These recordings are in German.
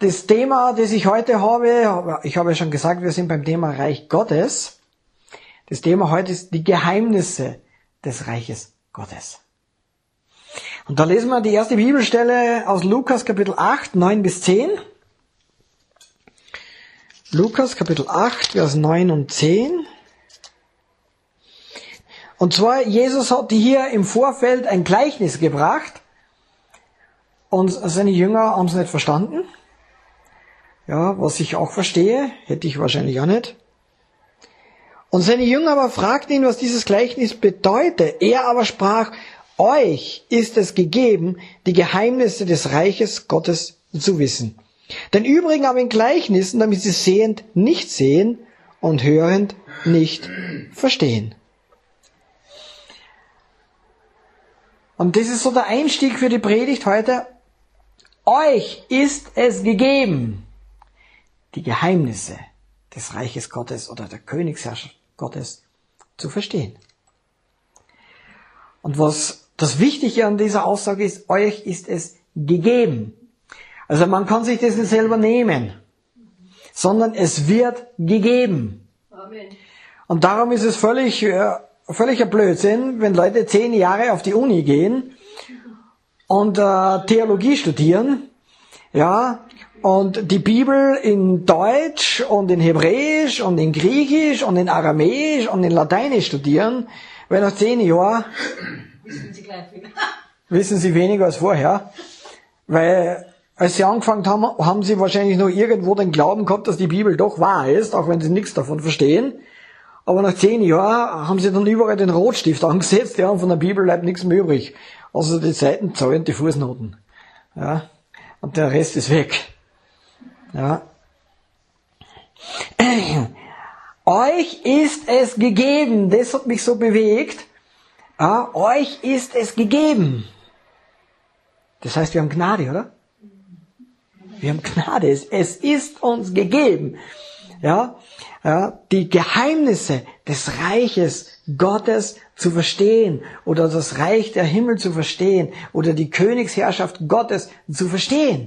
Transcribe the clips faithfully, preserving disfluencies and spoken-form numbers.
das Thema, das ich heute habe, ich habe ja schon gesagt, wir sind beim Thema Reich Gottes. Das Thema heute ist die Geheimnisse des Reiches Gottes. Und da lesen wir die erste Bibelstelle aus Lukas Kapitel acht, neun bis zehn. Lukas Kapitel acht, Vers neun und zehn. Und zwar, Jesus hat hier im Vorfeld ein Gleichnis gebracht und seine Jünger haben es nicht verstanden. Ja, was ich auch verstehe, hätte ich wahrscheinlich auch nicht. Und seine Jünger aber fragten ihn, was dieses Gleichnis bedeute. Er aber sprach, euch ist es gegeben, die Geheimnisse des Reiches Gottes zu wissen. Den übrigen aber in Gleichnissen, damit sie sehend nicht sehen und hörend nicht verstehen. Und das ist so der Einstieg für die Predigt heute. Euch ist es gegeben, die Geheimnisse des Reiches Gottes oder der Königsherrschaft Gottes zu verstehen. Und was das Wichtige an dieser Aussage ist, euch ist es gegeben. Also man kann sich das nicht selber nehmen, sondern es wird gegeben. Amen. Und darum ist es völlig, äh, völliger Blödsinn, wenn Leute zehn Jahre auf die Uni gehen und äh, Theologie studieren, ja, und die Bibel in Deutsch und in Hebräisch und in Griechisch und in Aramäisch und in Lateinisch studieren, weil nach zehn Jahren wissen sie gleich viel. Wissen sie weniger als vorher, weil als sie angefangen haben, haben sie wahrscheinlich noch irgendwo den Glauben gehabt, dass die Bibel doch wahr ist, auch wenn sie nichts davon verstehen. Aber nach zehn Jahren haben sie dann überall den Rotstift angesetzt, ja, und von der Bibel bleibt nichts mehr übrig. Also die Seitenzahl und die Fußnoten. Ja, und der Rest ist weg. Ja. Euch ist es gegeben, das hat mich so bewegt. Ja, euch ist es gegeben. Das heißt, wir haben Gnade, oder? Wir haben Gnade, es, es ist uns gegeben. Ja, ja, die Geheimnisse des Reiches Gottes zu verstehen oder das Reich der Himmel zu verstehen oder die Königsherrschaft Gottes zu verstehen.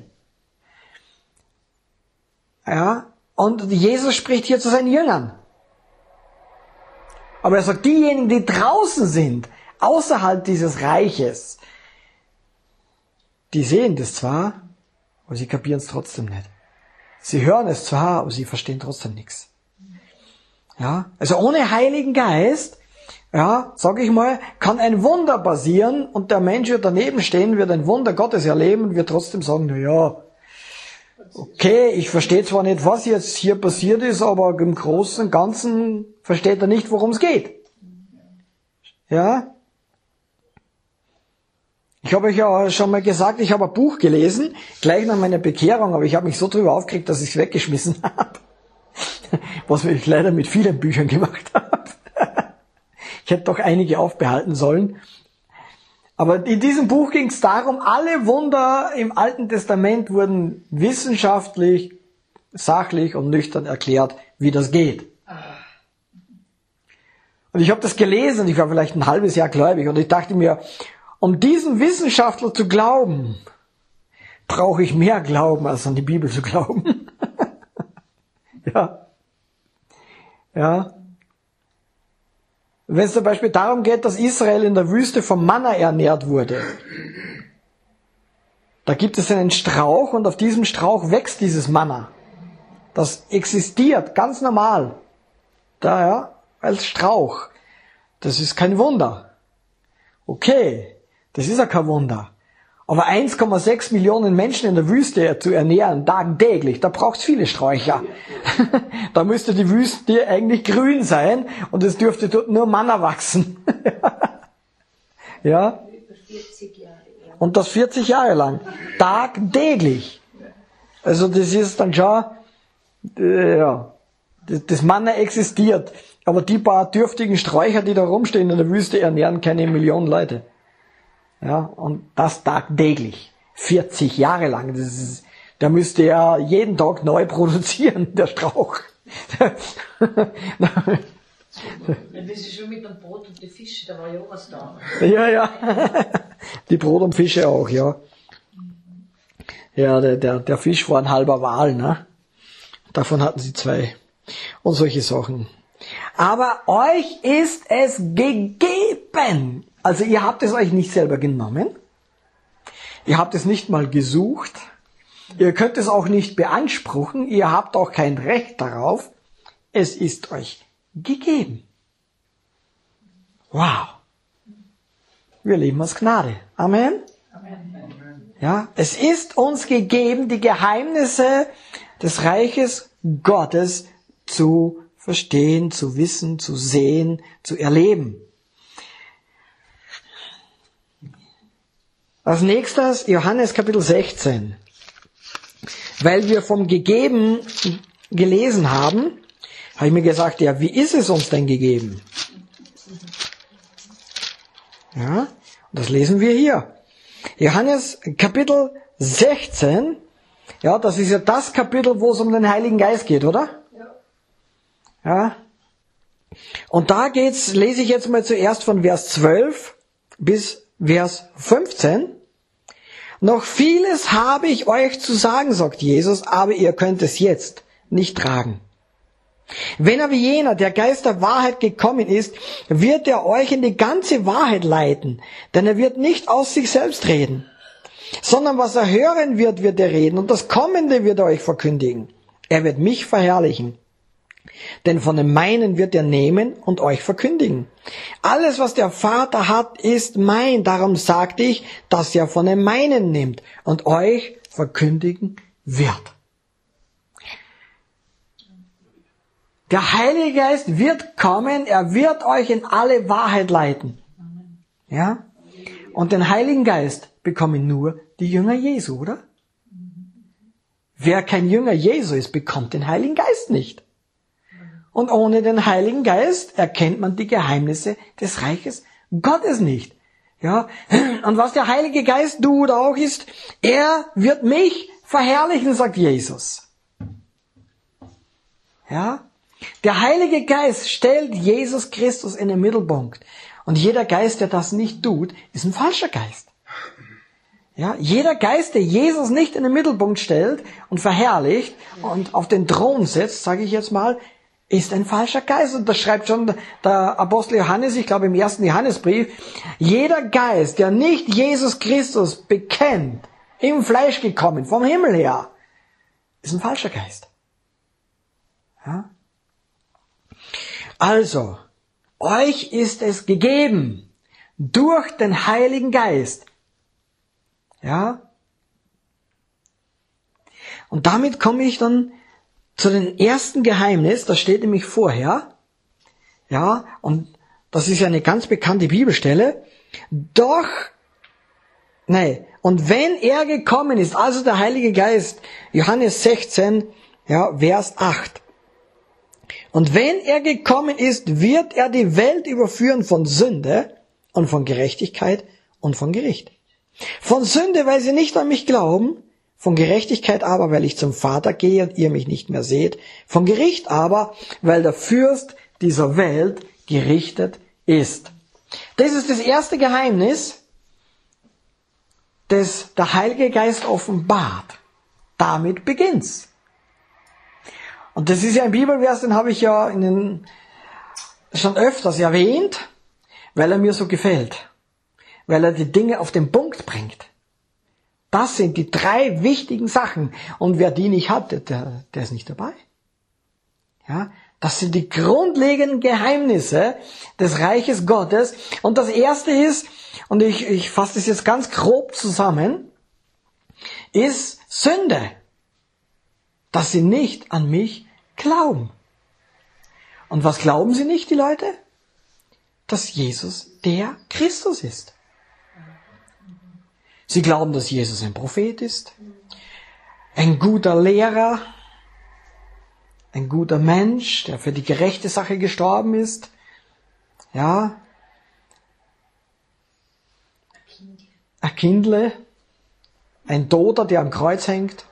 Ja, und Jesus spricht hier zu seinen Jüngern. Aber er sagt, diejenigen, die draußen sind, außerhalb dieses Reiches, die sehen das zwar, aber sie kapieren es trotzdem nicht. Sie hören es zwar, aber sie verstehen trotzdem nichts. Ja, also ohne Heiligen Geist, ja, sag ich mal, kann ein Wunder passieren und der Mensch wird daneben stehen, wird ein Wunder Gottes erleben und wird trotzdem sagen, na ja, okay, ich verstehe zwar nicht, was jetzt hier passiert ist, aber im Großen und Ganzen versteht er nicht, worum es geht. Ja? Ich habe euch ja schon mal gesagt, ich habe ein Buch gelesen, gleich nach meiner Bekehrung, aber ich habe mich so drüber aufgeregt, dass ich es weggeschmissen habe. Was ich leider mit vielen Büchern gemacht habe. Ich hätte doch einige aufbehalten sollen. Aber in diesem Buch ging es darum, alle Wunder im Alten Testament wurden wissenschaftlich, sachlich und nüchtern erklärt, wie das geht. Und ich habe das gelesen und ich war vielleicht ein halbes Jahr gläubig und ich dachte mir, um diesen Wissenschaftler zu glauben, brauche ich mehr Glauben, als an die Bibel zu glauben. Ja. Ja. Wenn es zum Beispiel darum geht, dass Israel in der Wüste vom Manna ernährt wurde, da gibt es einen Strauch und auf diesem Strauch wächst dieses Manna. Das existiert ganz normal. Da, ja, als Strauch. Das ist kein Wunder. Okay. Das ist ja kein Wunder. Aber eins Komma sechs Millionen Menschen in der Wüste zu ernähren, tagtäglich, da braucht es viele Sträucher. Da müsste die Wüste eigentlich grün sein und es dürfte dort nur Manna wachsen. Ja? Und das vierzig Jahre lang. Tagtäglich. Also das ist dann schon, äh, ja, das, das Manna existiert. Aber die paar dürftigen Sträucher, die da rumstehen in der Wüste, ernähren keine Millionen Leute. Ja, und das tagtäglich. vierzig Jahre lang. Das ist, der müsste ja jeden Tag neu produzieren, der Strauch. Das ist schon mit dem Brot und den Fischen, da war ja auch was da. Ja, ja. Die Brot und Fische auch, ja. Ja, der, der, der Fisch war ein halber Wal, ne? Davon hatten sie zwei. Und solche Sachen. Aber euch ist es gegeben. Also ihr habt es euch nicht selber genommen. Ihr habt es nicht mal gesucht. Ihr könnt es auch nicht beanspruchen. Ihr habt auch kein Recht darauf. Es ist euch gegeben. Wow. Wir leben aus Gnade. Amen. Ja, es ist uns gegeben, die Geheimnisse des Reiches Gottes zu verstehen, zu wissen, zu sehen, zu erleben. Als nächstes Johannes Kapitel sechzehn. Weil wir vom Gegeben gelesen haben, habe ich mir gesagt, ja, wie ist es uns denn gegeben? Ja, und das lesen wir hier. Johannes Kapitel sechzehn, ja, das ist ja das Kapitel, wo es um den Heiligen Geist geht, oder? Ja. Ja. Und da geht's, lese ich jetzt mal zuerst von Vers zwölf bis Vers fünfzehn. Noch vieles habe ich euch zu sagen, sagt Jesus, aber ihr könnt es jetzt nicht tragen. Wenn aber jener, der Geist der Wahrheit gekommen ist, wird er euch in die ganze Wahrheit leiten, denn er wird nicht aus sich selbst reden, sondern was er hören wird, wird er reden, und das Kommende wird er euch verkündigen. Er wird mich verherrlichen, denn von dem meinen wird er nehmen und euch verkündigen. Alles, was der Vater hat, ist mein, darum sagte ich, dass er von dem meinen nimmt und euch verkündigen wird. Der Heilige Geist wird kommen, er wird euch in alle Wahrheit leiten. Ja? Und den Heiligen Geist bekommen nur die Jünger Jesu, oder? Wer kein Jünger Jesu ist, bekommt den Heiligen Geist nicht. Und ohne den Heiligen Geist erkennt man die Geheimnisse des Reiches Gottes nicht. Ja? Und was der Heilige Geist tut auch ist, er wird mich verherrlichen, sagt Jesus. Ja? Der Heilige Geist stellt Jesus Christus in den Mittelpunkt. Und jeder Geist, der das nicht tut, ist ein falscher Geist. Ja, jeder Geist, der Jesus nicht in den Mittelpunkt stellt und verherrlicht und auf den Thron setzt, sage ich jetzt mal, ist ein falscher Geist. Und das schreibt schon der Apostel Johannes, ich glaube im ersten Johannesbrief, jeder Geist, der nicht Jesus Christus bekennt, im Fleisch gekommen, vom Himmel her, ist ein falscher Geist. Ja? Also, euch ist es gegeben, durch den Heiligen Geist. Ja? Und damit komme ich dann zu dem ersten Geheimnis, das steht nämlich vorher. Ja, und das ist ja eine ganz bekannte Bibelstelle. Doch, nein, und wenn er gekommen ist, also der Heilige Geist, Johannes sechzehn, ja, Vers acht. Und wenn er gekommen ist, wird er die Welt überführen von Sünde und von Gerechtigkeit und von Gericht. Von Sünde, weil sie nicht an mich glauben, von Gerechtigkeit aber, weil ich zum Vater gehe und ihr mich nicht mehr seht, von Gericht aber, weil der Fürst dieser Welt gerichtet ist. Das ist das erste Geheimnis, das der Heilige Geist offenbart. Damit beginnt's. Und das ist ja ein Bibelvers, den habe ich ja in den, schon öfters erwähnt, weil er mir so gefällt. Weil er die Dinge auf den Punkt bringt. Das sind die drei wichtigen Sachen. Und wer die nicht hat, der, der ist nicht dabei. Ja, das sind die grundlegenden Geheimnisse des Reiches Gottes. Und das erste ist, und ich, ich fasse das jetzt ganz grob zusammen, ist Sünde. Dass sie nicht an mich glauben. Und was glauben sie nicht, die Leute? Dass Jesus der Christus ist. Sie glauben, dass Jesus ein Prophet ist, ein guter Lehrer, ein guter Mensch, der für die gerechte Sache gestorben ist. Ja. Ein Kindle, ein Toter, der am Kreuz hängt.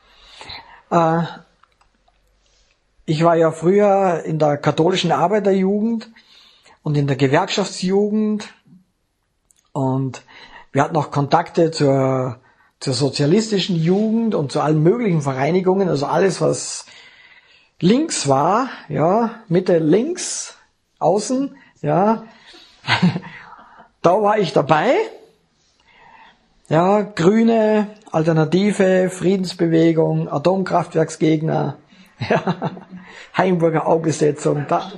Ich war ja früher in der katholischen Arbeiterjugend und in der Gewerkschaftsjugend und wir hatten auch Kontakte zur, zur sozialistischen Jugend und zu allen möglichen Vereinigungen, also alles, was links war, ja, Mitte links, außen, ja, da war ich dabei. Ja, Grüne, Alternative, Friedensbewegung, Atomkraftwerksgegner, ja, Heimburger Aubesetzung, da,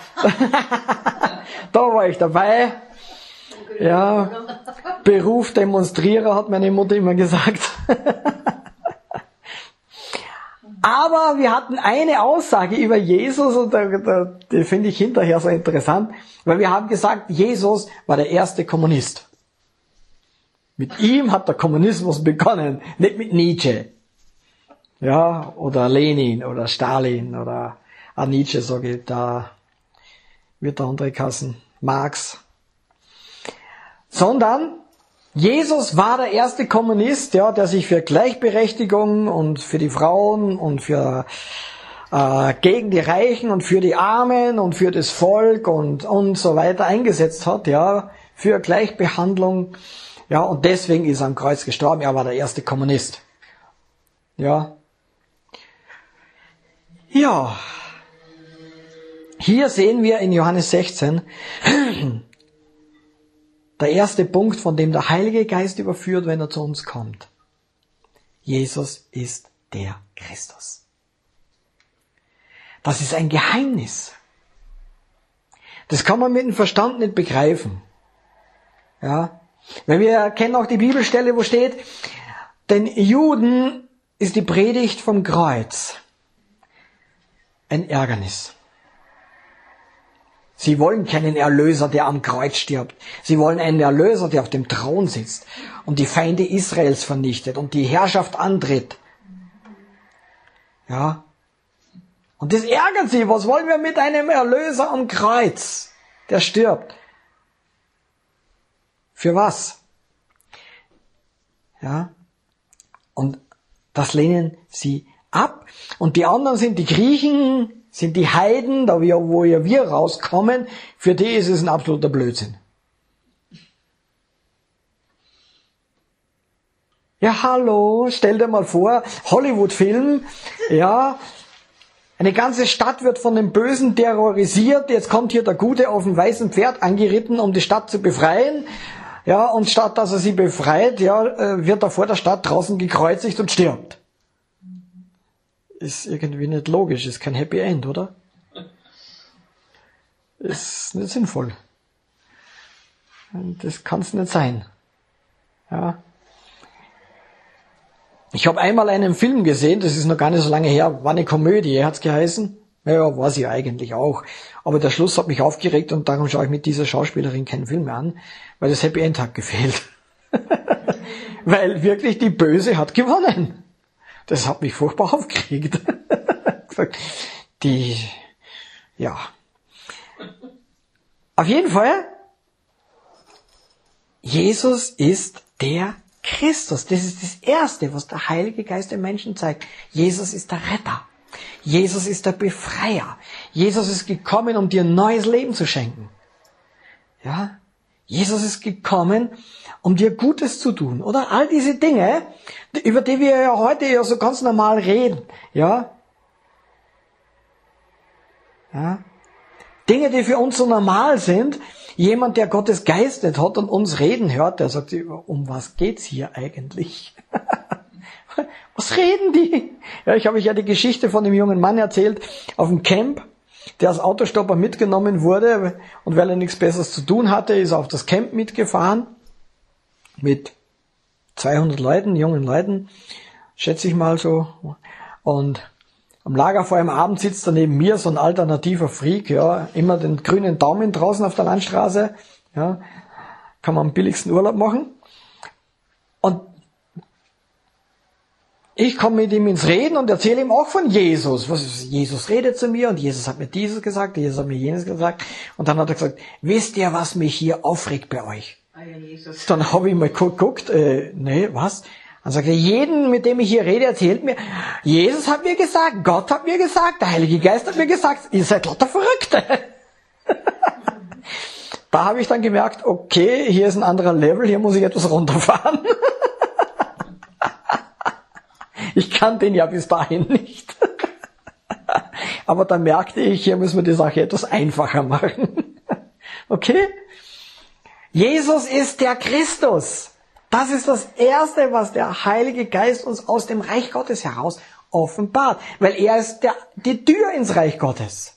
da war ich dabei. Ja, Beruf Demonstrierer, hat meine Mutter immer gesagt. Aber wir hatten eine Aussage über Jesus und da, da, die finde ich hinterher so interessant, weil wir haben gesagt, Jesus war der erste Kommunist. Mit ihm hat der Kommunismus begonnen, nicht mit Nietzsche. Ja, oder Lenin oder Stalin oder ah, Nietzsche, sage ich, da wird der andere Kassen, Marx. Sondern Jesus war der erste Kommunist, ja, der sich für Gleichberechtigung und für die Frauen und für äh, gegen die Reichen und für die Armen und für das Volk und und so weiter eingesetzt hat, ja, für Gleichbehandlung. Ja, und deswegen ist er am Kreuz gestorben. Er war der erste Kommunist. Ja. Ja. Hier sehen wir in Johannes sechzehn der erste Punkt, von dem der Heilige Geist überführt, wenn er zu uns kommt. Jesus ist der Christus. Das ist ein Geheimnis. Das kann man mit dem Verstand nicht begreifen. Ja. Weil wir kennen auch die Bibelstelle, wo steht, den Juden ist die Predigt vom Kreuz ein Ärgernis. Sie wollen keinen Erlöser, der am Kreuz stirbt. Sie wollen einen Erlöser, der auf dem Thron sitzt und die Feinde Israels vernichtet und die Herrschaft antritt. Ja. Und das ärgert sie. Was wollen wir mit einem Erlöser am Kreuz, der stirbt? Für was? Ja. Und das lehnen sie ab. Und die anderen sind die Griechen, sind die Heiden, da wir, wo ja wir rauskommen. Für die ist es ein absoluter Blödsinn. Ja, hallo, stell dir mal vor, Hollywood-Film, ja, eine ganze Stadt wird von dem Bösen terrorisiert, jetzt kommt hier der Gute auf dem weißen Pferd angeritten, um die Stadt zu befreien. Ja, und statt dass er sie befreit, ja, wird er vor der Stadt draußen gekreuzigt und stirbt. Ist irgendwie nicht logisch, ist kein Happy End, oder? Ist nicht sinnvoll. Das kann es nicht sein. Ja. Ich habe einmal einen Film gesehen, das ist noch gar nicht so lange her, war eine Komödie, hat's geheißen. Ja, war sie eigentlich auch. Aber der Schluss hat mich aufgeregt und darum schaue ich mit dieser Schauspielerin keinen Film mehr an, weil das Happy End hat gefehlt. Weil wirklich die Böse hat gewonnen. Das hat mich furchtbar aufgeregt. Die, ja. Auf jeden Fall, Jesus ist der Christus. Das ist das Erste, was der Heilige Geist den Menschen zeigt. Jesus ist der Retter. Jesus ist der Befreier. Jesus ist gekommen, um dir ein neues Leben zu schenken. Ja? Jesus ist gekommen, um dir Gutes zu tun. Oder all diese Dinge, über die wir ja heute ja so ganz normal reden. Ja? Ja? Dinge, die für uns so normal sind. Jemand, der Gottes Geist nicht hat und uns reden hört, der sagt, um was geht's hier eigentlich? Was reden die? Ja, ich habe euch ja die Geschichte von dem jungen Mann erzählt auf dem Camp, der als Autostopper mitgenommen wurde und weil er nichts Besseres zu tun hatte, ist er auf das Camp mitgefahren mit zweihundert Leuten, jungen Leuten, schätze ich mal so. Und am Lagerfeuer am Abend sitzt da neben mir so ein alternativer Freak, ja, immer den grünen Daumen draußen auf der Landstraße, ja, kann man am billigsten Urlaub machen. Und ich komme mit ihm ins Reden und erzähle ihm auch von Jesus. Was ist, Jesus redet zu mir und Jesus hat mir dieses gesagt, Jesus hat mir jenes gesagt. Und dann hat er gesagt, wisst ihr, was mich hier aufregt bei euch? Ah ja, Jesus. Dann habe ich mal geguckt, äh, nee, was? Dann sagt er, jeden, mit dem ich hier rede, erzählt mir, Jesus hat mir gesagt, Gott hat mir gesagt, der Heilige Geist hat mir gesagt, ihr seid lauter Verrückte. Da habe ich dann gemerkt, okay, hier ist ein anderer Level, hier muss ich etwas runterfahren. Ich kannte ihn ja bis dahin nicht. Aber dann merkte ich, hier müssen wir die Sache etwas einfacher machen. Okay? Jesus ist der Christus. Das ist das Erste, was der Heilige Geist uns aus dem Reich Gottes heraus offenbart. Weil er ist der, die Tür ins Reich Gottes.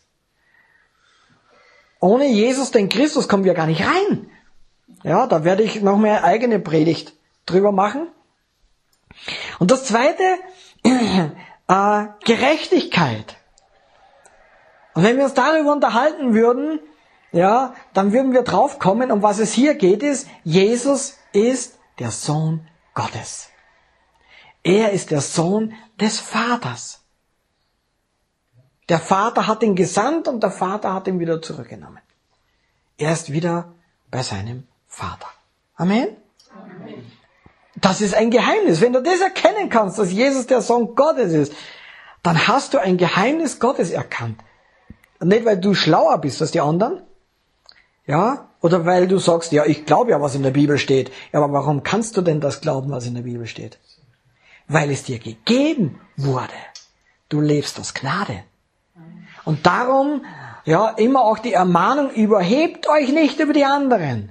Ohne Jesus, den Christus, kommen wir gar nicht rein. Ja, da werde ich noch mehr eigene Predigt drüber machen. Und das Zweite, äh, Gerechtigkeit. Und wenn wir uns darüber unterhalten würden, ja, dann würden wir drauf kommen, um was es hier geht, ist, Jesus ist der Sohn Gottes. Er ist der Sohn des Vaters. Der Vater hat ihn gesandt und der Vater hat ihn wieder zurückgenommen. Er ist wieder bei seinem Vater. Amen? Amen. Das ist ein Geheimnis. Wenn du das erkennen kannst, dass Jesus der Sohn Gottes ist, dann hast du ein Geheimnis Gottes erkannt. Nicht, weil du schlauer bist als die anderen, ja, oder weil du sagst, ja, ich glaube ja, was in der Bibel steht. Ja, aber warum kannst du denn das glauben, was in der Bibel steht? Weil es dir gegeben wurde. Du lebst aus Gnade. Und darum, ja, immer auch die Ermahnung, überhebt euch nicht über die anderen.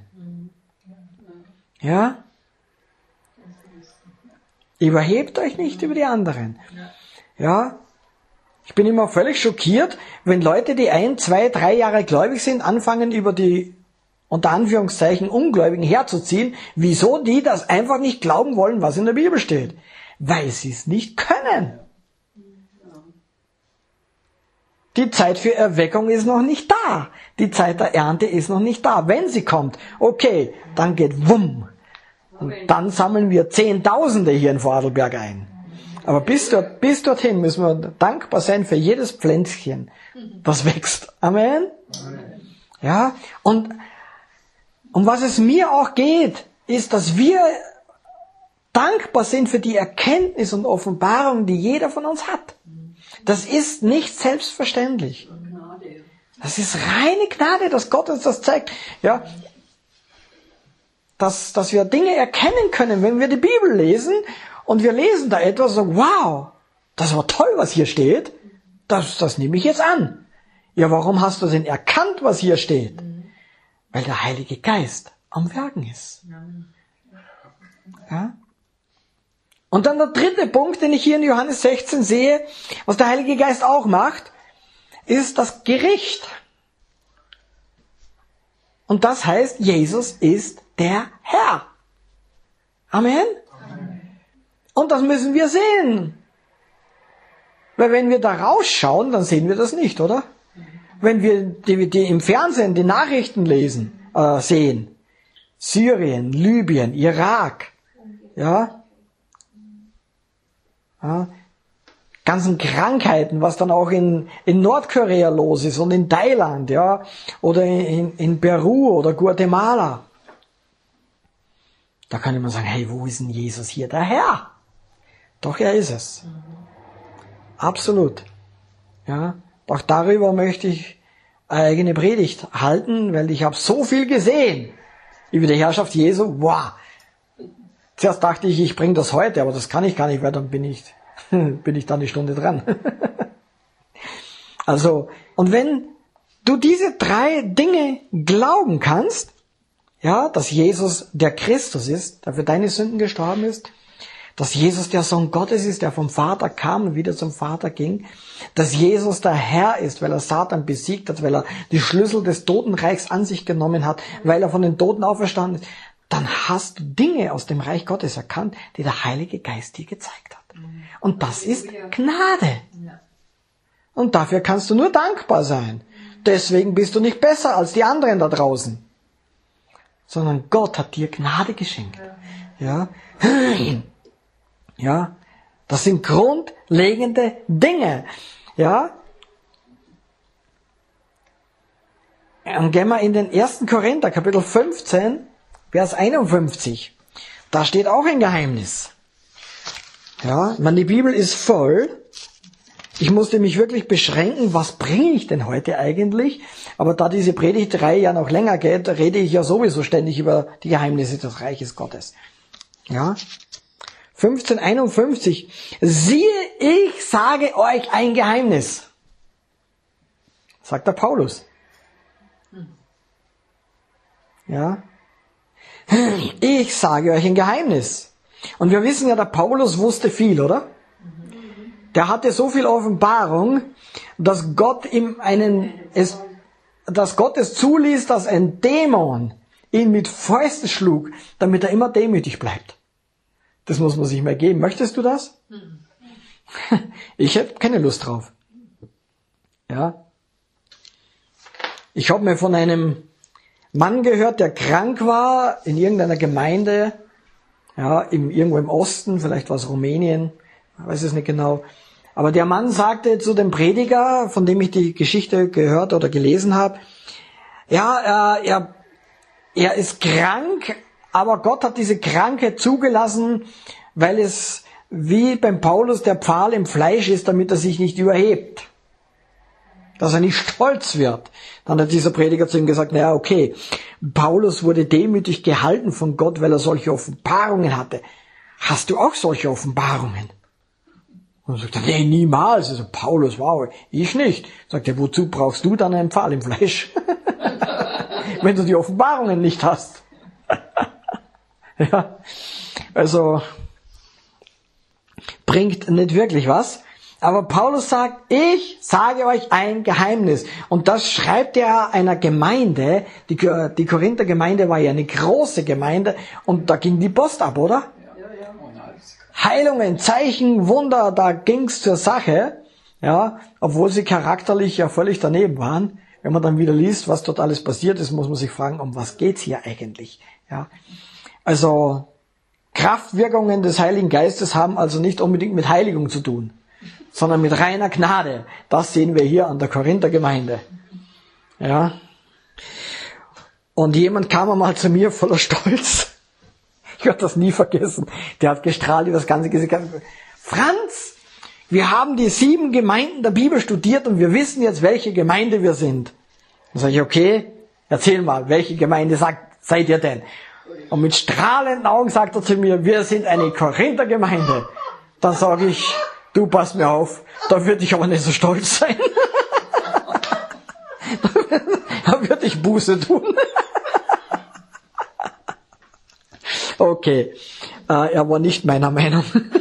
Ja? Überhebt euch nicht über die anderen. Ja? Ich bin immer völlig schockiert, wenn Leute, die ein, zwei, drei Jahre gläubig sind, anfangen über die, unter Anführungszeichen, Ungläubigen herzuziehen, wieso die das einfach nicht glauben wollen, was in der Bibel steht. Weil sie es nicht können. Die Zeit für Erweckung ist noch nicht da. Die Zeit der Ernte ist noch nicht da. Wenn sie kommt, okay, dann geht wumm. Und dann sammeln wir Zehntausende hier in Vorarlberg ein. Aber bis, dort, bis dorthin müssen wir dankbar sein für jedes Pflänzchen, das wächst. Amen? Amen. Ja, und um was es mir auch geht, ist, dass wir dankbar sind für die Erkenntnis und Offenbarung, die jeder von uns hat. Das ist nicht selbstverständlich. Das ist reine Gnade, dass Gott uns das zeigt. Ja, dass, dass wir Dinge erkennen können, wenn wir die Bibel lesen und wir lesen da etwas und sagen, wow, das war toll, was hier steht. Das, das nehme ich jetzt an. Ja, warum hast du denn erkannt, was hier steht? Weil der Heilige Geist am Werken ist. Ja? Und dann der dritte Punkt, den ich hier in Johannes sechzehn sehe, was der Heilige Geist auch macht, ist das Gericht. Und das heißt, Jesus ist der Herr. Amen? Amen. Und das müssen wir sehen. Weil wenn wir da rausschauen, dann sehen wir das nicht, oder? Wenn wir die, die im Fernsehen die Nachrichten lesen, äh, sehen, Syrien, Libyen, Irak, ja, ja, ganzen Krankheiten, was dann auch in, in Nordkorea los ist und in Thailand, ja, oder in, in Peru oder Guatemala. Da kann man sagen, hey, wo ist denn Jesus hier? Der Herr. Doch, er ist es. Absolut. Ja, auch darüber möchte ich eine eigene Predigt halten, weil ich habe so viel gesehen über die Herrschaft Jesu. Wow. Zuerst dachte ich, ich bringe das heute, aber das kann ich gar nicht, weil dann bin ich, bin ich dann die Stunde dran. Also, und wenn du diese drei Dinge glauben kannst, ja, dass Jesus der Christus ist, der für deine Sünden gestorben ist, dass Jesus der Sohn Gottes ist, der vom Vater kam und wieder zum Vater ging, dass Jesus der Herr ist, weil er Satan besiegt hat, weil er die Schlüssel des Totenreichs an sich genommen hat, weil er von den Toten auferstanden ist, dann hast du Dinge aus dem Reich Gottes erkannt, die der Heilige Geist dir gezeigt hat. Und das ist Gnade. Und dafür kannst du nur dankbar sein. Deswegen bist du nicht besser als die anderen da draußen. Sondern Gott hat dir Gnade geschenkt. Ja. Ja. Das sind grundlegende Dinge. Ja. Und gehen wir in den ersten Korinther, Kapitel fünfzehn, Vers einundfünfzig. Da steht auch ein Geheimnis. Ja, meine, die Bibel ist voll. Ich musste mich wirklich beschränken, was bringe ich denn heute eigentlich? Aber da diese Predigtreihe ja noch länger geht, rede ich ja sowieso ständig über die Geheimnisse des Reiches Gottes. Ja, fünfzehn einundfünfzig. Siehe, ich sage euch ein Geheimnis. Sagt der Paulus. Ja. Ich sage euch ein Geheimnis. Und wir wissen ja, der Paulus wusste viel, oder? Der hatte so viel Offenbarung, dass Gott ihm einen, es, dass Gott es zuließ, dass ein Dämon ihn mit Fäusten schlug, damit er immer demütig bleibt. Das muss man sich mal geben. Möchtest du das? Ich hätte keine Lust drauf. Ja. Ich habe mir von einem Mann gehört, der krank war in irgendeiner Gemeinde, ja, im, irgendwo im Osten, vielleicht war es Rumänien, ich weiß es nicht genau. Aber der Mann sagte zu dem Prediger, von dem ich die Geschichte gehört oder gelesen habe, ja, er, er, er ist krank, aber Gott hat diese Krankheit zugelassen, weil es wie beim Paulus der Pfahl im Fleisch ist, damit er sich nicht überhebt. Dass er nicht stolz wird. Dann hat dieser Prediger zu ihm gesagt, naja, okay, Paulus wurde demütig gehalten von Gott, weil er solche Offenbarungen hatte. Hast du auch solche Offenbarungen? Und er sagt, nee, niemals. Also, Paulus, wow, ich nicht. Sagt er, wozu brauchst du dann einen Pfahl im Fleisch? Wenn du die Offenbarungen nicht hast. Ja, also, bringt nicht wirklich was. Aber Paulus sagt, ich sage euch ein Geheimnis. Und das schreibt er einer Gemeinde. Die, die Korinther Gemeinde war ja eine große Gemeinde. Und da ging die Post ab, oder? Ja, ja. Heilungen, Zeichen, Wunder, da ging's zur Sache. Ja, obwohl sie charakterlich ja völlig daneben waren. Wenn man dann wieder liest, was dort alles passiert ist, muss man sich fragen, um was geht's hier eigentlich? Ja, also Kraftwirkungen des Heiligen Geistes haben also nicht unbedingt mit Heiligung zu tun, sondern mit reiner Gnade. Das sehen wir hier an der Korinther Gemeinde. Ja. Und jemand kam einmal zu mir voller Stolz. Ich werde das nie vergessen. Der hat gestrahlt über das ganze Gesicht. Franz, wir haben die sieben Gemeinden der Bibel studiert und wir wissen jetzt, welche Gemeinde wir sind. Dann sage ich, okay, erzähl mal, welche Gemeinde sagt, seid ihr denn? Und mit strahlenden Augen sagt er zu mir, wir sind eine Korinther Gemeinde. Dann sage ich, du, pass mir auf, da würde ich aber nicht so stolz sein. Da würde ich Buße tun. Okay, äh, er war nicht meiner Meinung.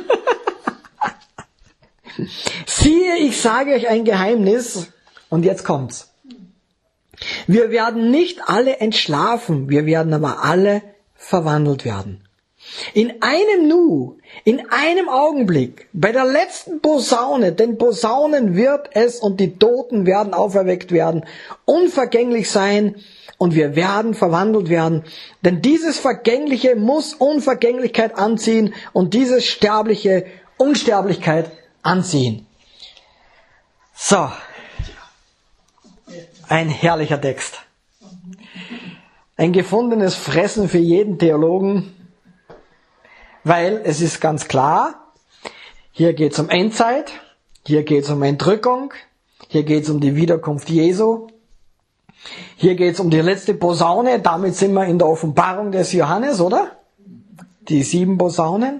Siehe, ich sage euch ein Geheimnis, und jetzt kommt's. Wir werden nicht alle entschlafen, wir werden aber alle verwandelt werden. In einem Nu, in einem Augenblick, bei der letzten Posaune, denn Posaunen wird es und die Toten werden auferweckt werden, unvergänglich sein und wir werden verwandelt werden. Denn dieses Vergängliche muss Unvergänglichkeit anziehen und dieses Sterbliche Unsterblichkeit anziehen. So, ein herrlicher Text. Ein gefundenes Fressen für jeden Theologen. Weil es ist ganz klar, hier geht es um Endzeit, hier geht es um Entrückung, hier geht es um die Wiederkunft Jesu, hier geht es um die letzte Posaune, damit sind wir in der Offenbarung des Johannes, oder? Die sieben Posaunen.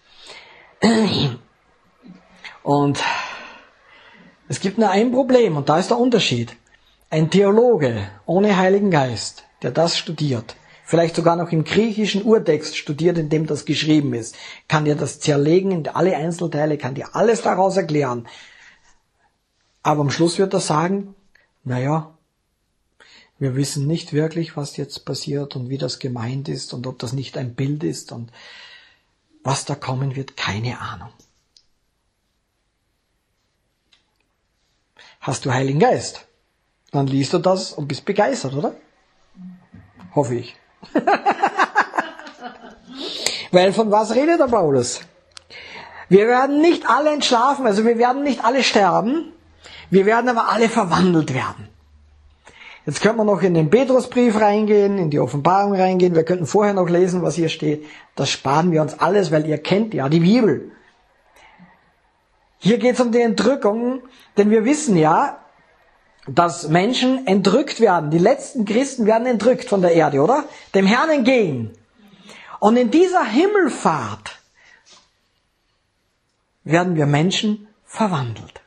Und es gibt nur ein Problem und da ist der Unterschied. Ein Theologe ohne Heiligen Geist, der das studiert, vielleicht sogar noch im griechischen Urtext studiert, in dem das geschrieben ist, kann dir das zerlegen in alle Einzelteile, kann dir alles daraus erklären. Aber am Schluss wird er sagen, naja, wir wissen nicht wirklich, was jetzt passiert und wie das gemeint ist und ob das nicht ein Bild ist und was da kommen wird, keine Ahnung. Hast du Heiligen Geist? Dann liest du das und bist begeistert, oder? Hoffe ich. Weil von was redet der Paulus? Wir werden nicht alle entschlafen, also wir werden nicht alle sterben, wir werden aber alle verwandelt werden. Jetzt könnte man noch in den Petrusbrief reingehen, in die Offenbarung reingehen, wir könnten vorher noch lesen, was hier steht. Das sparen wir uns alles, weil ihr kennt ja die Bibel. Hier geht es um die Entrückung, denn wir wissen ja, dass Menschen entrückt werden. Die letzten Christen werden entrückt von der Erde, oder? Dem Herrn entgegen. Und in dieser Himmelfahrt, werden wir Menschen verwandelt.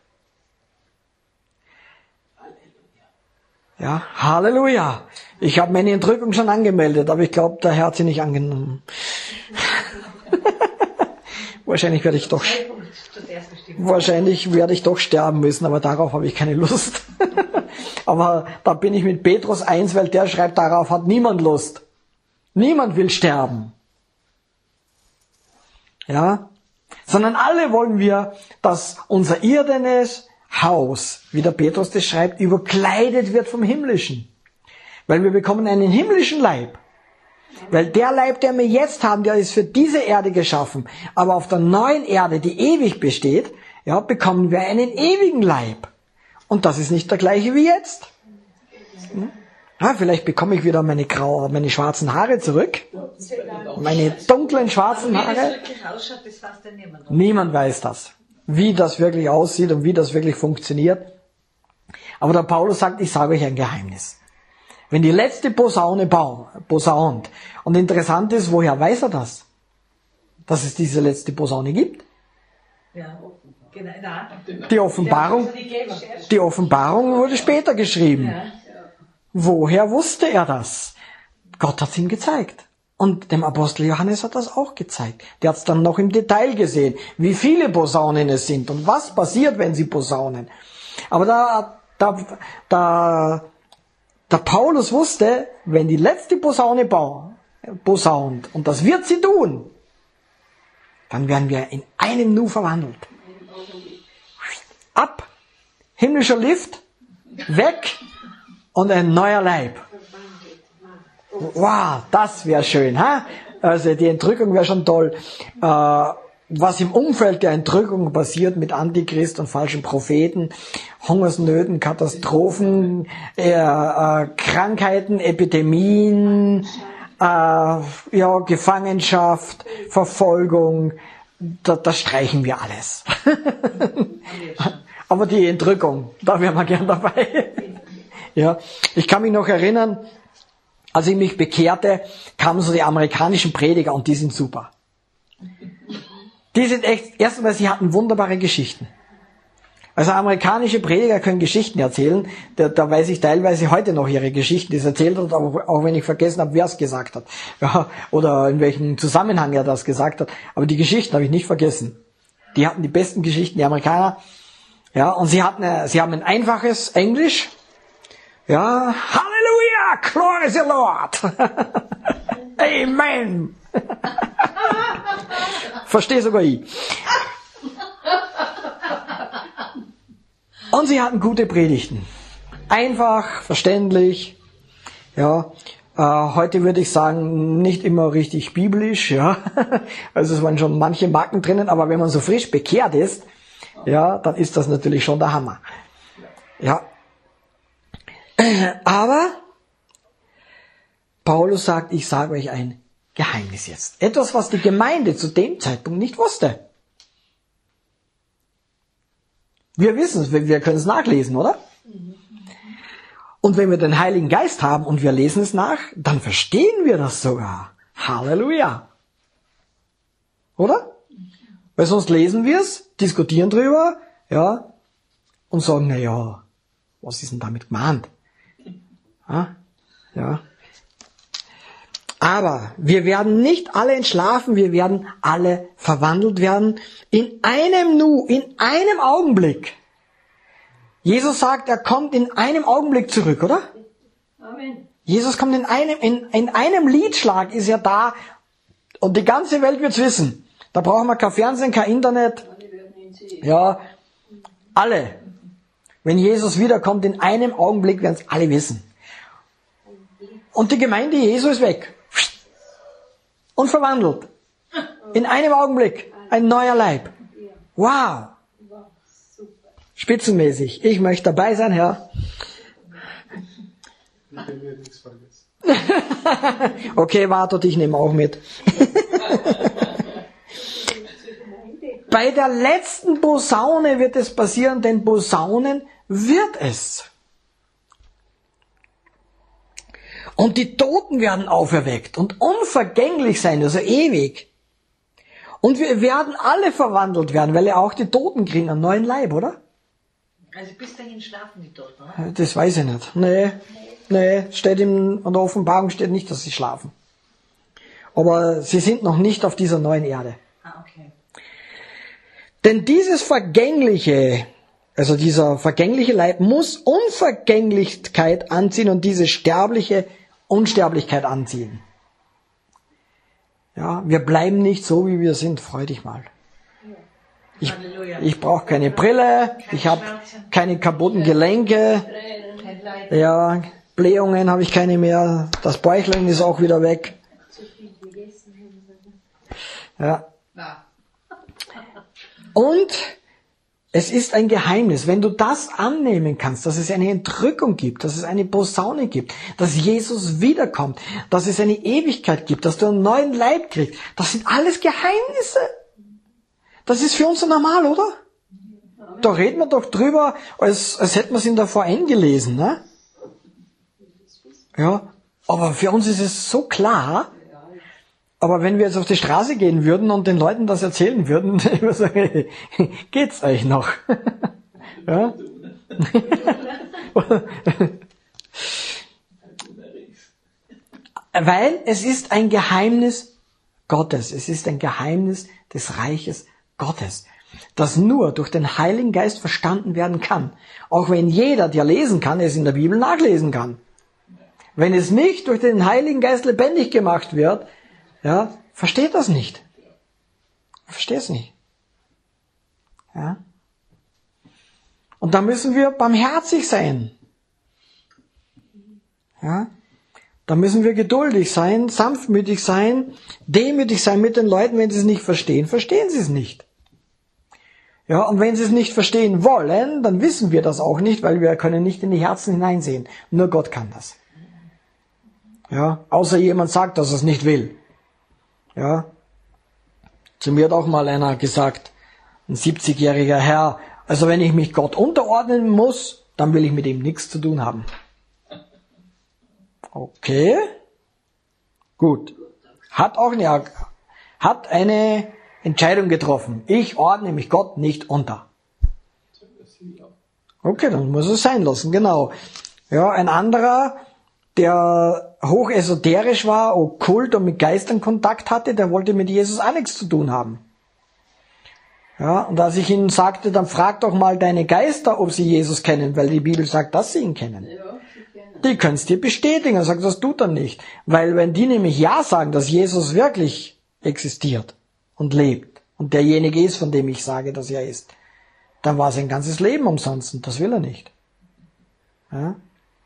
Ja, Halleluja. Ich habe meine Entrückung schon angemeldet, aber ich glaube, der Herr hat sie nicht angenommen. Wahrscheinlich werde ich doch, wahrscheinlich werde ich doch sterben müssen, aber darauf habe ich keine Lust. Aber da bin ich mit Petrus eins, weil der schreibt, darauf hat niemand Lust. Niemand will sterben. Ja, sondern alle wollen wir, dass unser irdenes Haus, wie der Petrus das schreibt, überkleidet wird vom Himmlischen. Weil wir bekommen einen himmlischen Leib. Weil der Leib, den wir jetzt haben, der ist für diese Erde geschaffen. Aber auf der neuen Erde, die ewig besteht, ja, bekommen wir einen ewigen Leib. Und das ist nicht der gleiche wie jetzt. Hm? Ja, vielleicht bekomme ich wieder meine grau, meine schwarzen Haare zurück. Meine dunklen schwarzen Haare. Niemand weiß das. Wie das wirklich aussieht und wie das wirklich funktioniert. Aber der Paulus sagt, ich sage euch ein Geheimnis. Wenn die letzte Posaune posaunt, und interessant ist, woher weiß er das? Dass es diese letzte Posaune gibt? Ja, genau. Die Offenbarung, die Offenbarung wurde später geschrieben. Woher wusste er das? Gott hat es ihm gezeigt. Und dem Apostel Johannes hat das auch gezeigt. Der hat es dann noch im Detail gesehen, wie viele Posaunen es sind und was passiert, wenn sie posaunen. Aber da, da, da, der Paulus wusste, wenn die letzte Posaune posaunt, und das wird sie tun, dann werden wir in einem Nu verwandelt. Ab, himmlischer Lift, weg und ein neuer Leib. Wow, das wäre schön, ha? Also die Entrückung wäre schon toll. Äh, was im Umfeld der Entrückung passiert mit Antichrist und falschen Propheten, Hungersnöten, Katastrophen, äh, äh, Krankheiten, Epidemien, äh, ja, Gefangenschaft, Verfolgung, da, das streichen wir alles. Aber die Entrückung, da wären wir gern dabei. Ja, ich kann mich noch erinnern, als ich mich bekehrte, kamen so die amerikanischen Prediger und die sind super. Die sind echt, erstens, sie hatten wunderbare Geschichten. Also amerikanische Prediger können Geschichten erzählen, da, da weiß ich teilweise heute noch ihre Geschichten, die es erzählt hat, auch, auch wenn ich vergessen habe, wer es gesagt hat. Ja, oder in welchem Zusammenhang er das gesagt hat. Aber die Geschichten habe ich nicht vergessen. Die hatten die besten Geschichten, die Amerikaner. Ja, und sie hatten, sie haben ein einfaches Englisch. Ja, Halleluja, glory the Lord. Amen. Verstehe sogar ich. Und sie hatten gute Predigten. Einfach, verständlich. Ja, äh, heute würde ich sagen, nicht immer richtig biblisch. Ja, also es waren schon manche Marken drinnen, aber wenn man so frisch bekehrt ist, ja, dann ist das natürlich schon der Hammer. Ja. Aber Paulus sagt, ich sage euch ein Geheimnis jetzt. Etwas, was die Gemeinde zu dem Zeitpunkt nicht wusste. Wir wissen es, wir können es nachlesen, oder? Und wenn wir den Heiligen Geist haben und wir lesen es nach, dann verstehen wir das sogar. Halleluja. Oder? Weil sonst lesen wir es, diskutieren drüber, ja, und sagen, na ja, was ist denn damit gemeint? Ja, ja. Aber wir werden nicht alle entschlafen, wir werden alle verwandelt werden in einem Nu, in einem Augenblick. Jesus sagt, er kommt in einem Augenblick zurück, oder? Amen. Jesus kommt in einem, in, in einem Liedschlag ist er da und die ganze Welt wird's wissen. Da brauchen wir kein Fernsehen, kein Internet. Ja, alle. Wenn Jesus wiederkommt, in einem Augenblick werden es alle wissen. Und die Gemeinde Jesu ist weg. Und verwandelt. In einem Augenblick. Ein neuer Leib. Wow. Spitzenmäßig. Ich möchte dabei sein, Herr. Okay, warte, ich nehme auch mit. Bei der letzten Posaune wird es passieren, denn Posaunen wird es. Und die Toten werden auferweckt und unvergänglich sein, also ewig. Und wir werden alle verwandelt werden, weil ja auch die Toten kriegen einen neuen Leib, oder? Also bis dahin schlafen die dort, oder? Das weiß ich nicht. Nee, nee, steht in der Offenbarung steht nicht, dass sie schlafen. Aber sie sind noch nicht auf dieser neuen Erde. Ah, okay. Denn dieses Vergängliche, also dieser vergängliche Leib muss Unvergänglichkeit anziehen und diese sterbliche Unsterblichkeit anziehen. Ja, wir bleiben nicht so, wie wir sind. Freu dich mal. Ich, ich brauche keine Brille, ich habe keine kaputten Gelenke, ja, Blähungen habe ich keine mehr, das Bäuchlein ist auch wieder weg. Ja. Und es ist ein Geheimnis, wenn du das annehmen kannst, dass es eine Entrückung gibt, dass es eine Posaune gibt, dass Jesus wiederkommt, dass es eine Ewigkeit gibt, dass du einen neuen Leib kriegst. Das sind alles Geheimnisse. Das ist für uns so normal, oder? Da reden wir doch drüber, als, als hätten wir es in der V N gelesen, ne? Ja, aber für uns ist es so klar. Aber wenn wir jetzt auf die Straße gehen würden und den Leuten das erzählen würden, dann würde ich sagen, hey, geht's euch noch? Ja? Weil es ist ein Geheimnis Gottes. Es ist ein Geheimnis des Reiches Gottes, das nur durch den Heiligen Geist verstanden werden kann. Auch wenn jeder, der lesen kann, es in der Bibel nachlesen kann. Wenn es nicht durch den Heiligen Geist lebendig gemacht wird, ja, versteht das nicht. Versteht es nicht. Ja. Und da müssen wir barmherzig sein. Ja. Da müssen wir geduldig sein, sanftmütig sein, demütig sein mit den Leuten. Wenn sie es nicht verstehen, verstehen sie es nicht. Ja, und wenn sie es nicht verstehen wollen, dann wissen wir das auch nicht, weil wir können nicht in die Herzen hineinsehen. Nur Gott kann das. Ja, außer jemand sagt, dass er es nicht will. Ja, zu mir hat auch mal einer gesagt, ein siebzigjähriger Herr, also wenn ich mich Gott unterordnen muss, dann will ich mit ihm nichts zu tun haben. Okay, gut. Hat auch eine, hat eine Entscheidung getroffen. Ich ordne mich Gott nicht unter. Okay, dann muss es sein lassen, genau. Ja, ein anderer, der hoch esoterisch war, okkult und mit Geistern Kontakt hatte, der wollte mit Jesus auch nichts zu tun haben. Ja, und als ich ihm sagte, dann frag doch mal deine Geister, ob sie Jesus kennen, weil die Bibel sagt, dass sie ihn kennen. Ja, sie kennen. Die können es dir bestätigen. Er sagt, das tut er nicht. Weil wenn die nämlich Ja sagen, dass Jesus wirklich existiert und lebt und derjenige ist, von dem ich sage, dass er ist, dann war sein ganzes Leben umsonst und das will er nicht. Ja?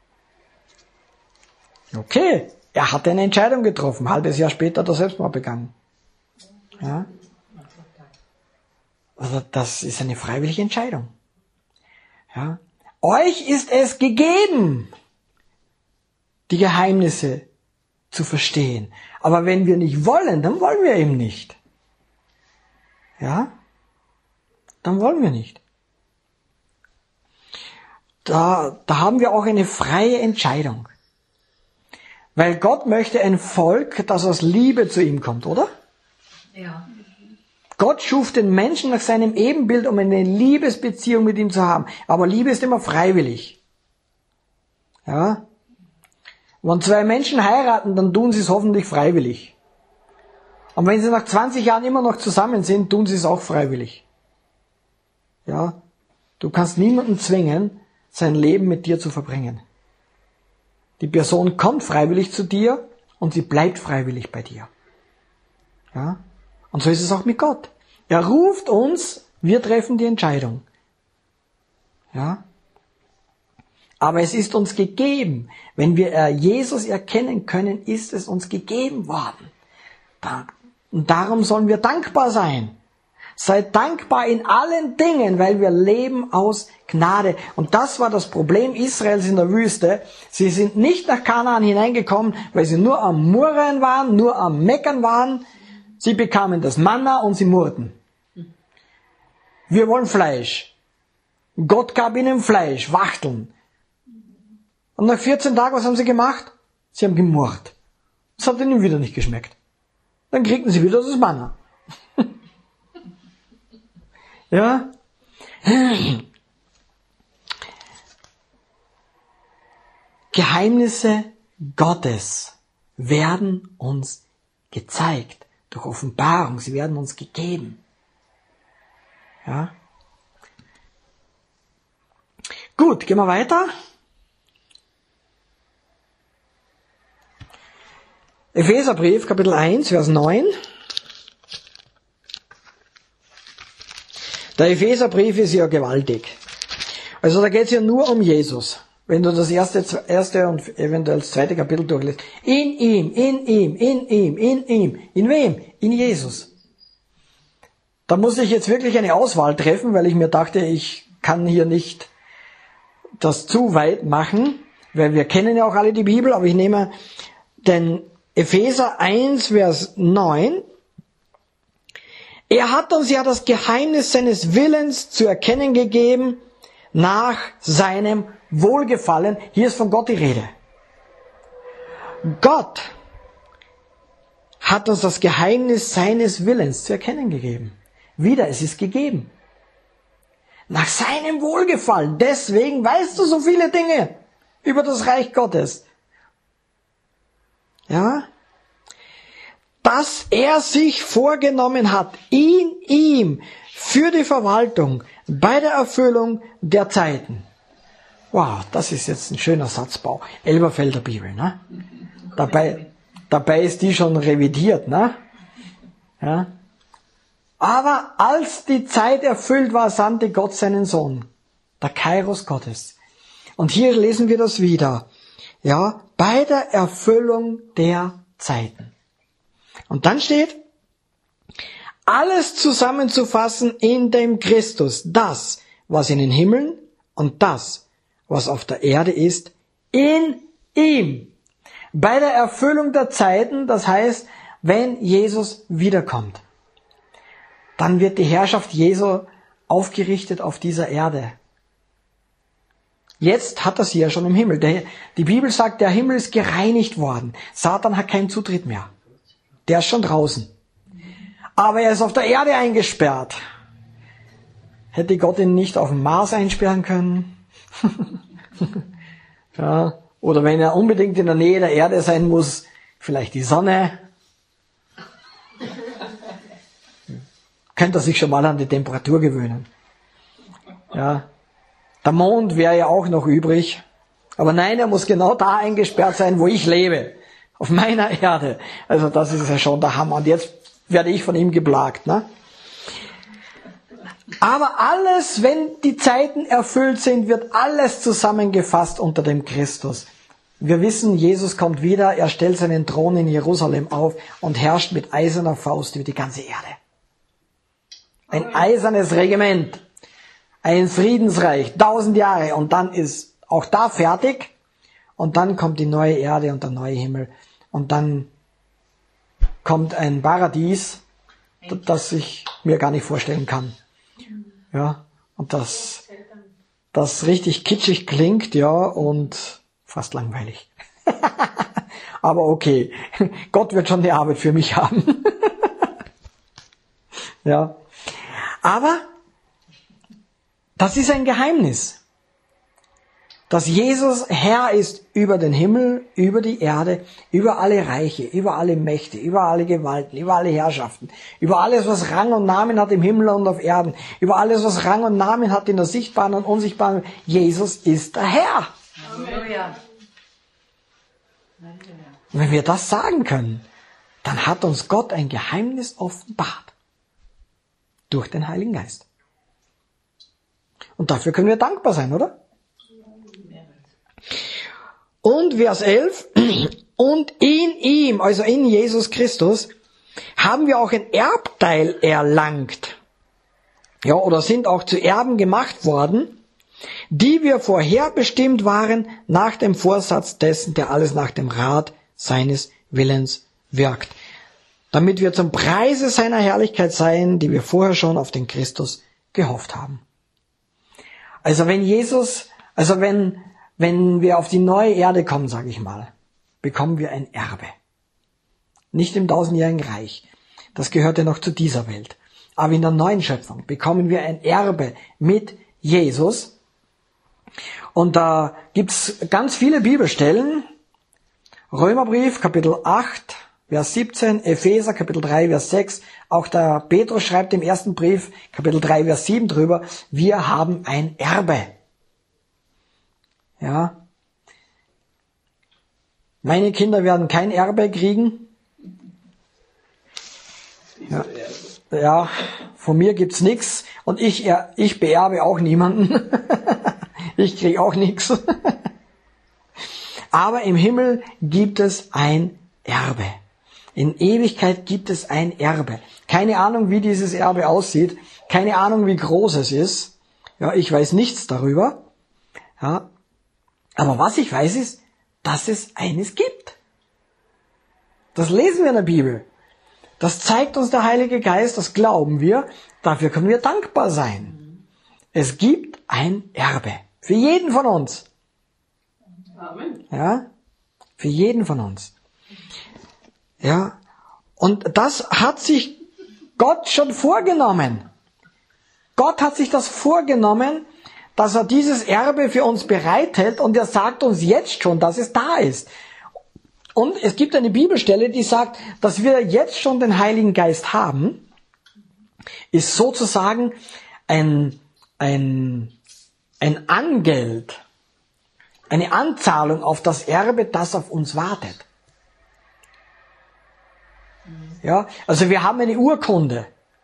Okay, er hat eine Entscheidung getroffen. Ein halbes Jahr später hat er Selbstmord begangen. Ja? Also das ist eine freiwillige Entscheidung. Ja? Euch ist es gegeben, die Geheimnisse zu verstehen. Aber wenn wir nicht wollen, dann wollen wir eben nicht. Ja? Dann wollen wir nicht. Da, da haben wir auch eine freie Entscheidung. Weil Gott möchte ein Volk, das aus Liebe zu ihm kommt, oder? Ja. Gott schuf den Menschen nach seinem Ebenbild, um eine Liebesbeziehung mit ihm zu haben. Aber Liebe ist immer freiwillig. Ja? Wenn zwei Menschen heiraten, dann tun sie es hoffentlich freiwillig. Und wenn sie nach zwanzig Jahren immer noch zusammen sind, tun sie es auch freiwillig. Ja? Du kannst niemanden zwingen, sein Leben mit dir zu verbringen. Die Person kommt freiwillig zu dir und sie bleibt freiwillig bei dir. Ja? Und so ist es auch mit Gott. Er ruft uns, wir treffen die Entscheidung. Ja? Aber es ist uns gegeben. Wenn wir Jesus erkennen können, ist es uns gegeben worden. Und darum sollen wir dankbar sein. Seid dankbar in allen Dingen, weil wir leben aus Gnade. Und das war das Problem Israels in der Wüste. Sie sind nicht nach Kanaan hineingekommen, weil sie nur am Murren waren, nur am Meckern waren. Sie bekamen das Manna und sie murrten. Wir wollen Fleisch. Gott gab ihnen Fleisch, Wachteln. Und nach vierzehn Tagen, was haben sie gemacht? Sie haben gemurrt. Das hat ihnen wieder nicht geschmeckt. Dann kriegten sie wieder das Manna. Ja? Geheimnisse Gottes werden uns gezeigt durch Offenbarung. Sie werden uns gegeben. Ja? Gut, gehen wir weiter. Epheserbrief, Kapitel eins, Vers neun. Der Epheserbrief ist ja gewaltig. Also da geht es ja nur um Jesus. Wenn du das erste, erste und eventuell das zweite Kapitel durchliest. In ihm, in ihm, in ihm, in ihm. In wem? In Jesus. Da muss ich jetzt wirklich eine Auswahl treffen, weil ich mir dachte, ich kann hier nicht das zu weit machen, weil wir kennen ja auch alle die Bibel, aber ich nehme den Epheser eins, Vers neun. Er hat uns ja das Geheimnis seines Willens zu erkennen gegeben nach seinem Wohlgefallen. Hier ist von Gott die Rede. Gott hat uns das Geheimnis seines Willens zu erkennen gegeben. Wieder, es ist gegeben. Nach seinem Wohlgefallen. Deswegen weißt du so viele Dinge über das Reich Gottes. Ja? Dass er sich vorgenommen hat, in ihm für die Verwaltung bei der Erfüllung der Zeiten. Wow, das ist jetzt ein schöner Satzbau. Elberfelder Bibel, ne? Dabei, dabei ist die schon revidiert, ne? Ja. Aber als die Zeit erfüllt war, sandte Gott seinen Sohn, der Kairos Gottes. Und hier lesen wir das wieder. Ja, bei der Erfüllung der Zeiten. Und dann steht, alles zusammenzufassen in dem Christus, das, was in den Himmeln und das, was auf der Erde ist, in ihm. Bei der Erfüllung der Zeiten, das heißt, wenn Jesus wiederkommt, dann wird die Herrschaft Jesu aufgerichtet auf dieser Erde. Jetzt hat er sie ja schon im Himmel. Der, die Bibel sagt, der Himmel ist gereinigt worden. Satan hat keinen Zutritt mehr. Der ist schon draußen. Aber er ist auf der Erde eingesperrt. Hätte Gott ihn nicht auf dem Mars einsperren können? Ja. Oder wenn er unbedingt in der Nähe der Erde sein muss, vielleicht die Sonne. Könnte er sich schon mal an die Temperatur gewöhnen. Ja. Der Mond wäre ja auch noch übrig. Aber nein, er muss genau da eingesperrt sein, wo ich lebe. Auf meiner Erde. Also das ist ja schon der Hammer. Und jetzt werde ich von ihm geplagt. Ne? Aber alles, wenn die Zeiten erfüllt sind, wird alles zusammengefasst unter dem Christus. Wir wissen, Jesus kommt wieder, er stellt seinen Thron in Jerusalem auf und herrscht mit eiserner Faust über die ganze Erde. Ein eisernes Regiment. Ein Friedensreich. Tausend Jahre. Und dann ist auch da fertig. Und dann kommt die neue Erde und der neue Himmel. Und dann kommt ein Paradies, das ich mir gar nicht vorstellen kann. Ja, und das, das richtig kitschig klingt, ja, und fast langweilig. Aber okay, Gott wird schon die Arbeit für mich haben. Ja, aber das ist ein Geheimnis, dass Jesus Herr ist über den Himmel, über die Erde, über alle Reiche, über alle Mächte, über alle Gewalten, über alle Herrschaften, über alles, was Rang und Namen hat im Himmel und auf Erden, über alles, was Rang und Namen hat in der sichtbaren und unsichtbaren Welt. Jesus ist der Herr. Halleluja. Und wenn wir das sagen können, dann hat uns Gott ein Geheimnis offenbart. Durch den Heiligen Geist. Und dafür können wir dankbar sein, oder? Und Vers elf, und in ihm, also in Jesus Christus, haben wir auch ein Erbteil erlangt. Ja, oder sind auch zu Erben gemacht worden, die wir vorherbestimmt waren nach dem Vorsatz dessen, der alles nach dem Rat seines Willens wirkt. Damit wir zum Preise seiner Herrlichkeit seien, die wir vorher schon auf den Christus gehofft haben. Also wenn Jesus, also wenn Wenn wir auf die neue Erde kommen, sage ich mal, bekommen wir ein Erbe. Nicht im tausendjährigen Reich. Das gehörte noch zu dieser Welt. aber in der neuen Schöpfung bekommen wir ein Erbe mit Jesus. Und da gibt's ganz viele Bibelstellen. Römerbrief, Kapitel acht, Vers siebzehn, Epheser, Kapitel drei, Vers sechs. Auch der Petrus schreibt im ersten Brief, Kapitel drei, Vers sieben drüber, wir haben ein Erbe. Ja. Meine Kinder werden kein Erbe kriegen. Ja, ja, von mir gibt's nichts und ich, ich beerbe auch niemanden. Ich kriege auch nichts. Aber im Himmel gibt es ein Erbe. In Ewigkeit gibt es ein Erbe. Keine Ahnung, wie dieses Erbe aussieht. Keine Ahnung, wie groß es ist. Ja, ich weiß nichts darüber. Ja, aber was ich weiß ist, dass es eines gibt. Das lesen wir in der Bibel. Das zeigt uns der Heilige Geist, das glauben wir. Dafür können wir dankbar sein. Es gibt ein Erbe. Für jeden von uns. Amen. Ja, für jeden von uns. Ja, und das hat sich Gott schon vorgenommen. Gott hat sich das vorgenommen, dass er dieses Erbe für uns bereithält und er sagt uns jetzt schon, dass es da ist. Und es gibt eine Bibelstelle, die sagt, dass wir jetzt schon den Heiligen Geist haben, ist sozusagen ein, ein, ein Angeld, eine Anzahlung auf das Erbe, das auf uns wartet. Ja, also wir haben eine Urkunde.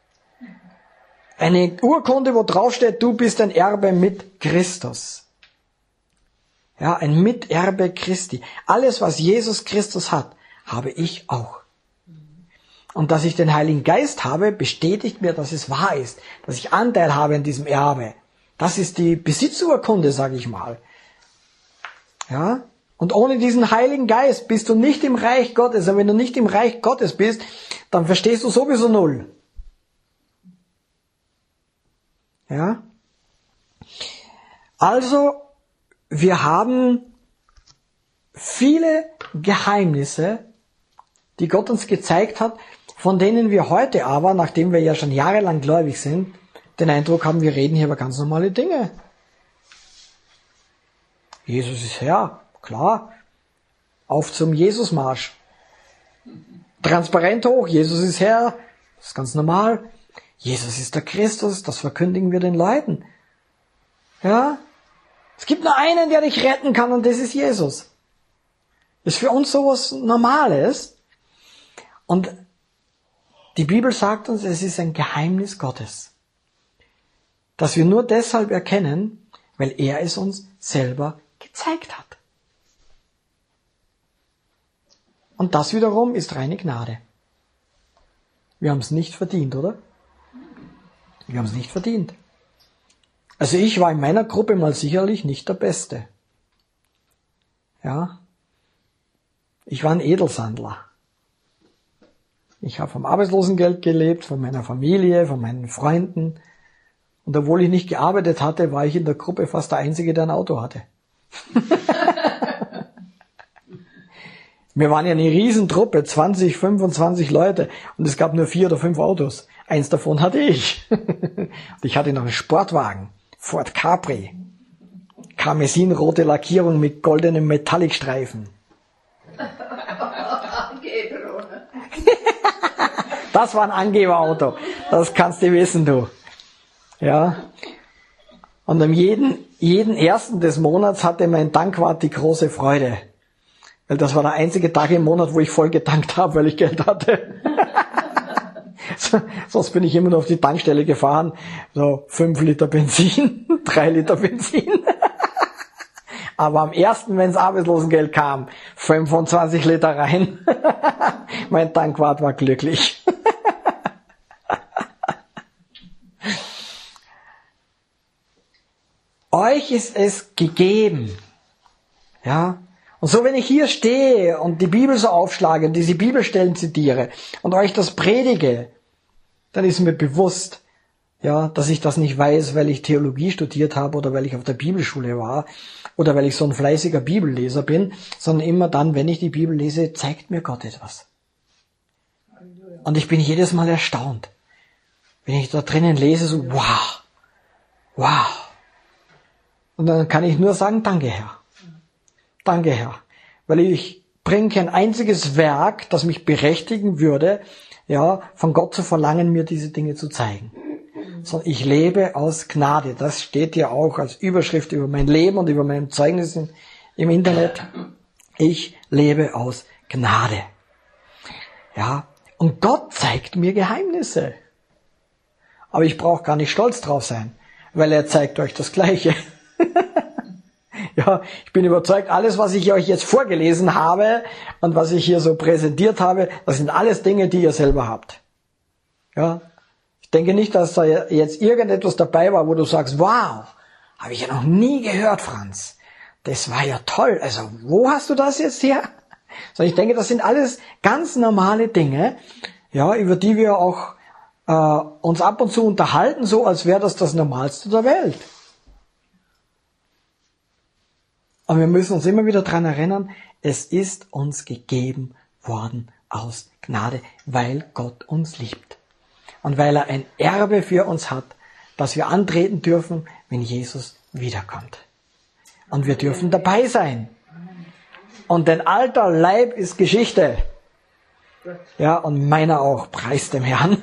Eine Urkunde, wo drauf steht, du bist ein Erbe mit Christus. Ja, ein Miterbe Christi. Alles, was Jesus Christus hat, habe ich auch. Und dass ich den Heiligen Geist habe, bestätigt mir, dass es wahr ist, dass ich Anteil habe an diesem Erbe. Das ist die Besitzurkunde, sage ich mal. Ja, und ohne diesen Heiligen Geist bist du nicht im Reich Gottes. Und wenn du nicht im Reich Gottes bist, dann verstehst du sowieso null. Ja? Also, wir haben viele Geheimnisse, die Gott uns gezeigt hat, von denen wir heute aber, nachdem wir ja schon jahrelang gläubig sind, den Eindruck haben, wir reden hier über ganz normale Dinge. Jesus ist Herr, klar. Auf zum Jesusmarsch. Transparent hoch, Jesus ist Herr, das ist ganz normal. Jesus ist der Christus, das verkündigen wir den Leuten. Ja? Es gibt nur einen, der dich retten kann, und das ist Jesus. Das ist für uns sowas Normales. Und die Bibel sagt uns, es ist ein Geheimnis Gottes, das wir nur deshalb erkennen, weil er es uns selber gezeigt hat. Und das wiederum ist reine Gnade. Wir haben es nicht verdient, oder? Wir haben es nicht verdient. Also ich war in meiner Gruppe mal sicherlich nicht der Beste. Ja. Ich war ein Edelsandler. Ich habe vom Arbeitslosengeld gelebt, von meiner Familie, von meinen Freunden. Und obwohl ich nicht gearbeitet hatte, war ich in der Gruppe fast der Einzige, der ein Auto hatte. Wir waren ja eine Riesentruppe, zwanzig, fünfundzwanzig Leute, und es gab nur vier oder fünf Autos. Eins davon hatte ich. Und ich hatte noch einen Sportwagen, Ford Capri, karmesinrote Lackierung mit goldenem Metallicstreifen. Das war ein Angeberauto, das kannst du wissen, du. Ja. Und am jeden, jeden ersten des Monats hatte mein Tankwart die große Freude. Weil das war der einzige Tag im Monat, wo ich voll getankt habe, weil ich Geld hatte. Sonst bin ich immer nur auf die Tankstelle gefahren. So fünf Liter Benzin, drei Liter Benzin. Aber am ersten, wenns Arbeitslosengeld kam, fünfundzwanzig Liter rein. Mein Tankwart war glücklich. Euch ist es gegeben. Ja. Und so, wenn ich hier stehe und die Bibel so aufschlage und diese Bibelstellen zitiere und euch das predige, dann ist mir bewusst, ja, dass ich das nicht weiß, weil ich Theologie studiert habe oder weil ich auf der Bibelschule war oder weil ich so ein fleißiger Bibelleser bin, sondern immer dann, wenn ich die Bibel lese, zeigt mir Gott etwas. Und ich bin jedes Mal erstaunt. Wenn ich da drinnen lese, so, wow, wow. Und dann kann ich nur sagen, danke Herr. Danke Herr. Weil ich bringe kein einziges Werk, das mich berechtigen würde, ja, von Gott zu verlangen, mir diese Dinge zu zeigen. Sondern ich lebe aus Gnade. Das steht ja auch als Überschrift über mein Leben und über meinem Zeugnis im Internet. Ich lebe aus Gnade. Ja, und Gott zeigt mir Geheimnisse. Aber ich brauche gar nicht stolz drauf sein, weil er zeigt euch das Gleiche. Ja, ich bin überzeugt, alles, was ich euch jetzt vorgelesen habe und was ich hier so präsentiert habe, das sind alles Dinge, die ihr selber habt. Ja, ich denke nicht, dass da jetzt irgendetwas dabei war, wo du sagst, wow, habe ich ja noch nie gehört, Franz. Das war ja toll. Also, wo hast du das jetzt her? Sondern ich denke, das sind alles ganz normale Dinge, ja, über die wir auch äh, uns ab und zu unterhalten, so als wäre das das Normalste der Welt. Aber wir müssen uns immer wieder daran erinnern, es ist uns gegeben worden aus Gnade, weil Gott uns liebt. Und weil er ein Erbe für uns hat, das wir antreten dürfen, wenn Jesus wiederkommt. Und wir dürfen dabei sein. Und dein alter Leib ist Geschichte. Ja, und meiner auch, preis dem Herrn.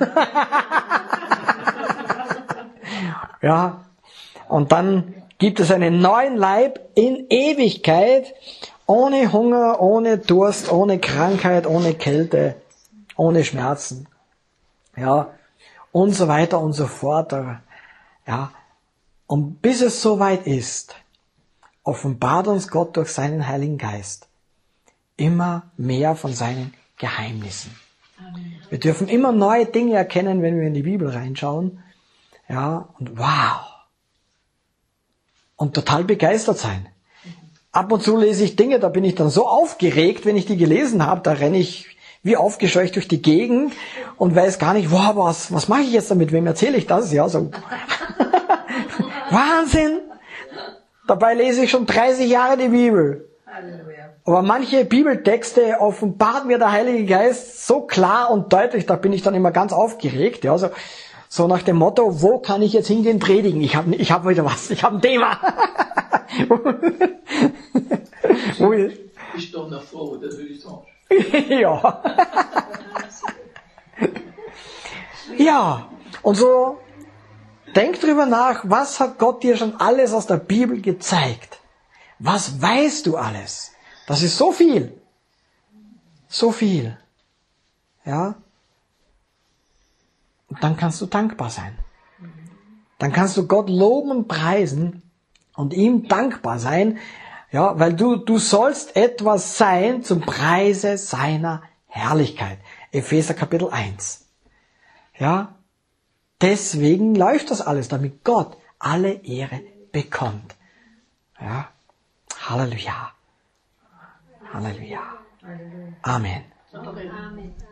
Ja, und dann gibt es einen neuen Leib in Ewigkeit, ohne Hunger, ohne Durst, ohne Krankheit, ohne Kälte, ohne Schmerzen. Ja, und so weiter und so fort. Ja, und bis es soweit ist, offenbart uns Gott durch seinen Heiligen Geist immer mehr von seinen Geheimnissen. Wir dürfen immer neue Dinge erkennen, wenn wir in die Bibel reinschauen. Ja, und wow. Und total begeistert sein. Ab und zu lese ich Dinge, da bin ich dann so aufgeregt, wenn ich die gelesen habe, da renne ich wie aufgescheucht durch die Gegend und weiß gar nicht, wow, was, was mache ich jetzt damit, wem erzähle ich das? Ja, so. Wahnsinn! Dabei lese ich schon dreißig Jahre die Bibel. Aber manche Bibeltexte offenbart mir der Heilige Geist so klar und deutlich, da bin ich dann immer ganz aufgeregt. Ja, so, so nach dem Motto, wo kann ich jetzt hingehen predigen? Ich habe ich hab wieder was, ich habe ein Thema. Ich doch noch froh, das will ich sagen. Ja. Ja, und so denk drüber nach, was hat Gott dir schon alles aus der Bibel gezeigt? Was weißt du alles? Das ist so viel. So viel. Ja. Und dann kannst du dankbar sein. Dann kannst du Gott loben und preisen und ihm dankbar sein, ja, weil du, du sollst etwas sein zum Preise seiner Herrlichkeit. Epheser Kapitel eins. Ja. Deswegen läuft das alles, damit Gott alle Ehre bekommt. Ja. Halleluja. Halleluja. Amen. Amen.